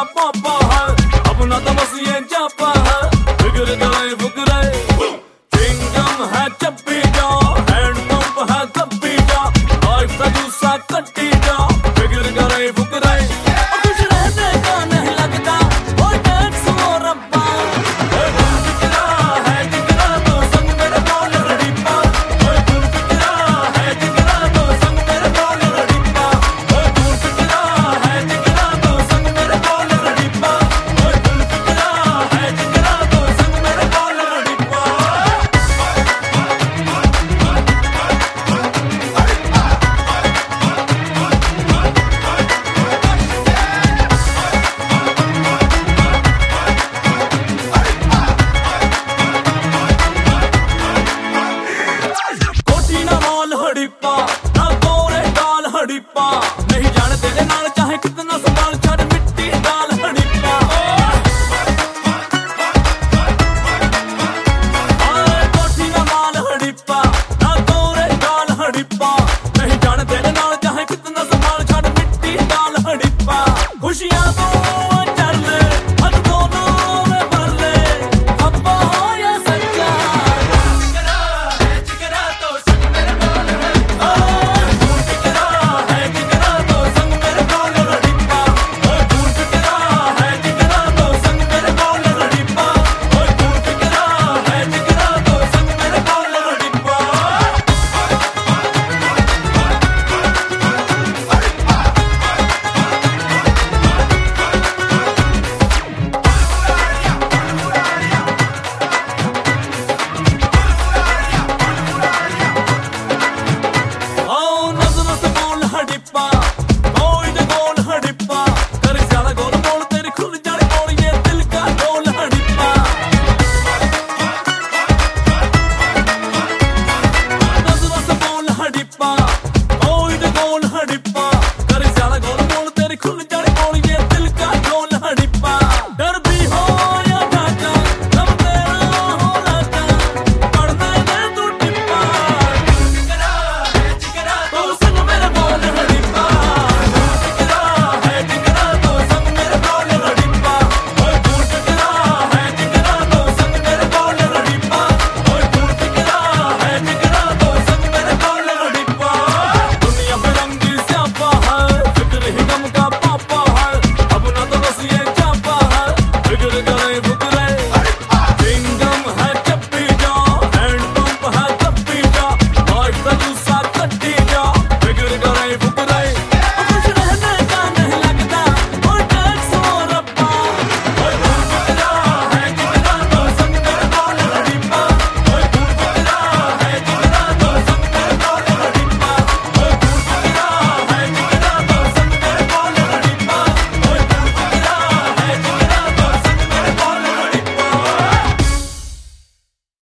पापा है, अपना तो बस ये जापा है। फिक्र करे फुकरे चिंगम है चप्पी जा, हैंड पंप है कप्पी जा, लाइफ का जूसा कट्टी जा। फिक्र करे फुकरे कुछ रहने का नहीं लगता, वो टैक्स वो रब्बा। तुम फिक्रा है जिगरा तो संग मेरे बोल रड़ीपा, तुम फिक्रा है जिगरा तो संग मेरे बोल रड़ीपा, तुम फिक्रा है जिगरा तो संग मेरे बोल रड़ीपा, तुम फिक्रा है जिगरा तो संग मेरे बोल रड़ीपा। कोठी ना मॉल हड़ीपा, ना गोरे गाल हड़ीपा, नहीं जाने तेरे नाल चाहे कितना संभाल छड़ मिट्टी डाल हड़ीपा। कोठी ना माल हड़ीपा, ना गोरे गाल हड़ीपा, नहीं जाने तेरे नाल चाहे कितना संभाल छड़ मिट्टी डाल हड़ीपा। खुशियां तो